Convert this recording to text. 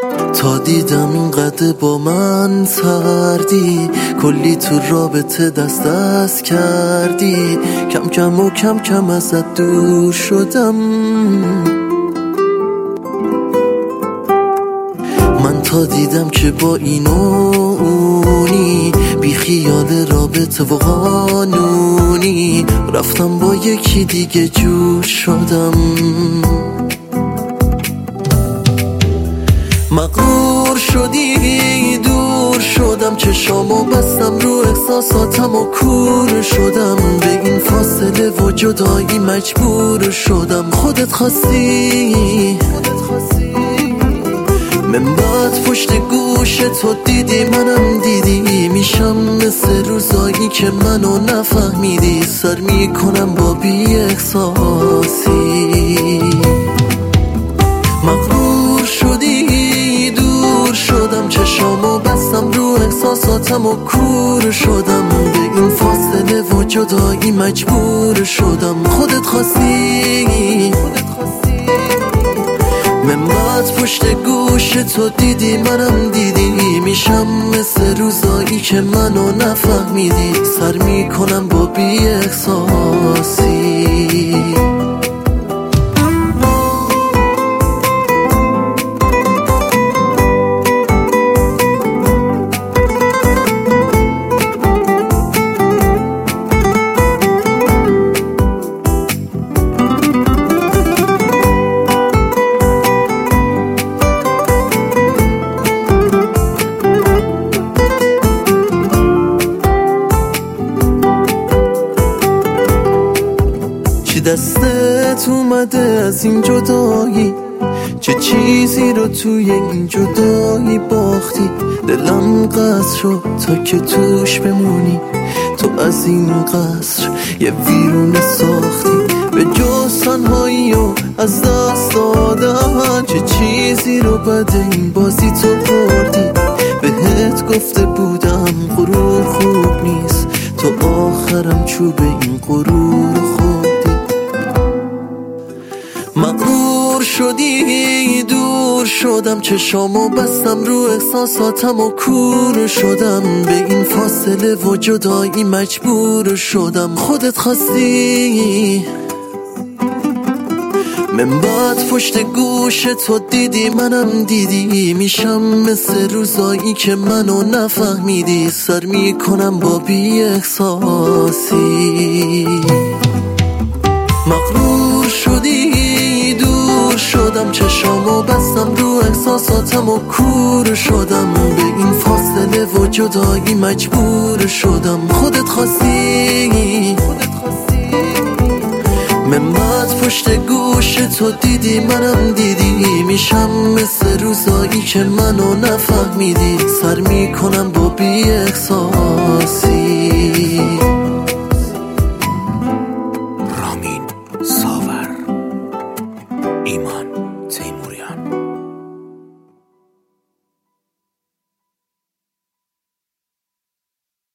تا دیدم اینقدر با من سردی، کلی تو رابطه دست کردی، کم کم و کم کم ازت دور شدم. من تا دیدم که با این و اونی، بی خیال رابطه و قانونی، رفتم با یکی دیگه جور شدم. مغرور شدی دور شدم، چشامو بستم رو احساساتم و کور شدم. به این فاصله و جدایی مجبور شدم. خودت خواستی من بعد پشت گوش تو دیدی منم دیدی، میشم مثل روزایی که منو نفهمیدی. سر میکنم با بی احساسی. مغرور شدی دور شدم، چشامو بستم رو احساساتم و کور شدم. به این فاصله و جدایی مجبور شدم. خودت خواستی من بعد پشت گوش تو دیدی منم دیدی، میشم مثل روزایی که منو نفهمیدی. سر میکنم با بی احساسی. دستت اومده از این جدایی، چه چیزی رو توی این جدایی باختی. دلم قصر شد تا که توش بمونی، تو از این قصر یه ویرونه ساختی. به جز تنهایی و از دست دادن، چه چیزی رو بعد این بازی تو بردی. بهت گفته بودم غرور خوب نیست، تو آخرم چوب این غرور خوردی. مغرور شدی دور شدم، چشامو بستم رو احساساتم و کور شدم. به این فاصله و جدایی مجبور شدم. خودت خواستی من بعد پشت گوش تو دیدی منم دیدی، میشم مثل روزایی که منو نفهمیدی. سر میکنم با بی احساسی. مغرور شدی دور شدم، چشامو بستم رو احساساتم و کور شدم. به این فاصله و جدایی مجبور شدم. خودت خواستی من بعد پشت گوش تو دیدی منم دیدی، میشم مثل روزایی که منو نفهمیدی. سر میکنم با بی احساسی.